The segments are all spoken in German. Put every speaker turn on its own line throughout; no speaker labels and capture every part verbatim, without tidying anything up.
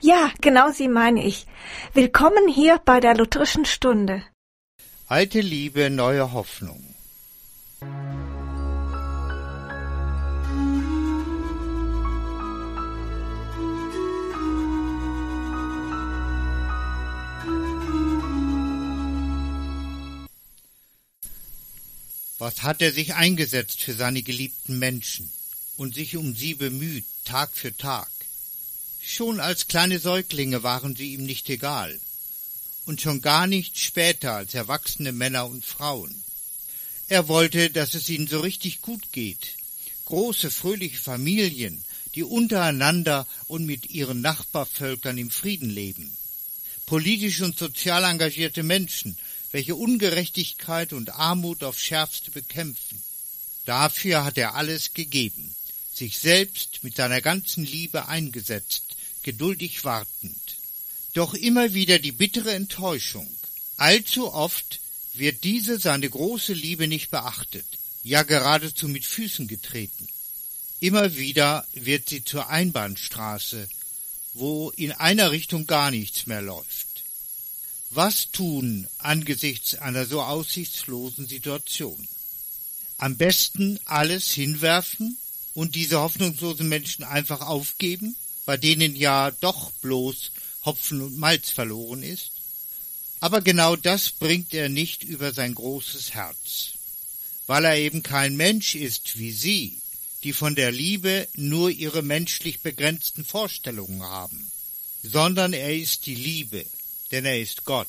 Ja, genau sie meine ich. Willkommen hier bei der Lutherischen Stunde.
Alte Liebe, neue Hoffnung. Was hat er sich eingesetzt für seine geliebten Menschen und sich um sie bemüht, Tag für Tag? Schon als kleine Säuglinge waren sie ihm nicht egal und schon gar nicht später als erwachsene Männer und Frauen. Er wollte, dass es ihnen so richtig gut geht. Große, fröhliche Familien, die untereinander und mit ihren Nachbarvölkern im Frieden leben. Politisch und sozial engagierte Menschen, welche Ungerechtigkeit und Armut aufs Schärfste bekämpfen. Dafür hat er alles gegeben, sich selbst mit seiner ganzen Liebe eingesetzt, geduldig wartend. Doch immer wieder die bittere Enttäuschung. Allzu oft wird diese seine große Liebe nicht beachtet, ja geradezu mit Füßen getreten. Immer wieder wird sie zur Einbahnstraße, wo in einer Richtung gar nichts mehr läuft. Was tun angesichts einer so aussichtslosen Situation? Am besten alles hinwerfen und diese hoffnungslosen Menschen einfach aufgeben, bei denen ja doch bloß Hopfen und Malz verloren ist? Aber genau das bringt er nicht über sein großes Herz, weil er eben kein Mensch ist wie Sie, die von der Liebe nur ihre menschlich begrenzten Vorstellungen haben, sondern er ist die Liebe, denn er ist Gott.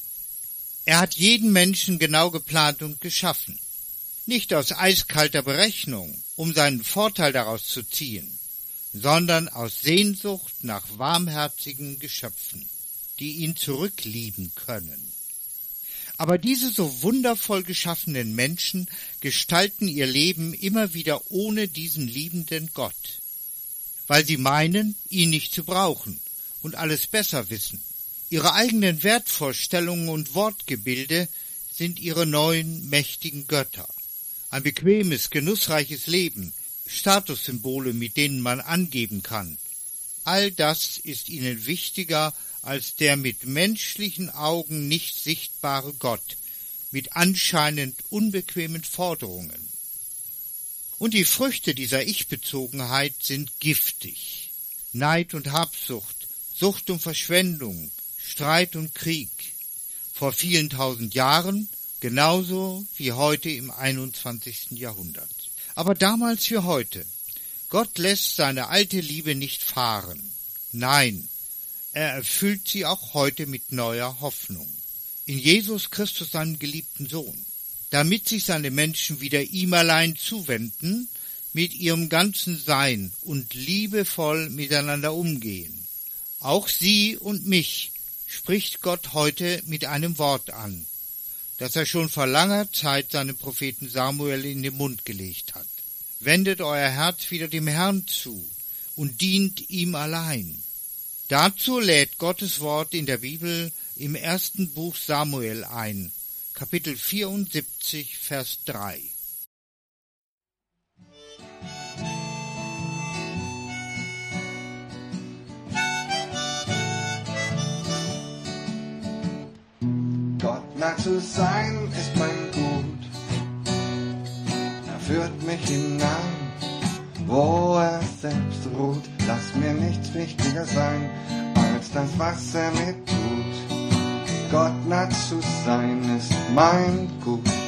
Er hat jeden Menschen genau geplant und geschaffen, nicht aus eiskalter Berechnung, um seinen Vorteil daraus zu ziehen, sondern aus Sehnsucht nach warmherzigen Geschöpfen, die ihn zurücklieben können. Aber diese so wundervoll geschaffenen Menschen gestalten ihr Leben immer wieder ohne diesen liebenden Gott, weil sie meinen, ihn nicht zu brauchen und alles besser wissen. Ihre eigenen Wertvorstellungen und Wortgebilde sind ihre neuen mächtigen Götter. Ein bequemes, genussreiches Leben, Statussymbole, mit denen man angeben kann. All das ist ihnen wichtiger als der mit menschlichen Augen nicht sichtbare Gott, mit anscheinend unbequemen Forderungen. Und die Früchte dieser Ich-Bezogenheit sind giftig. Neid und Habsucht, Sucht und Verschwendung, Streit und Krieg. Vor vielen tausend Jahren, genauso wie heute im einundzwanzigsten Jahrhundert. Aber damals wie heute. Gott lässt seine alte Liebe nicht fahren. Nein, er erfüllt sie auch heute mit neuer Hoffnung. In Jesus Christus, seinem geliebten Sohn. Damit sich seine Menschen wieder ihm allein zuwenden, mit ihrem ganzen Sein und liebevoll miteinander umgehen. Auch sie und mich spricht Gott heute mit einem Wort an, das er schon vor langer Zeit seinem Propheten Samuel in den Mund gelegt hat. Wendet euer Herz wieder dem Herrn zu und dient ihm allein. Dazu lädt Gottes Wort in der Bibel im ersten Buch Samuel ein, Kapitel vierundsiebzig, Vers drei.
Gott nah zu sein ist mein Gut. Er führt mich hinein, wo er selbst ruht. Lass mir nichts wichtiger sein, als das, was er mir tut. Gott nah zu sein ist mein Gut.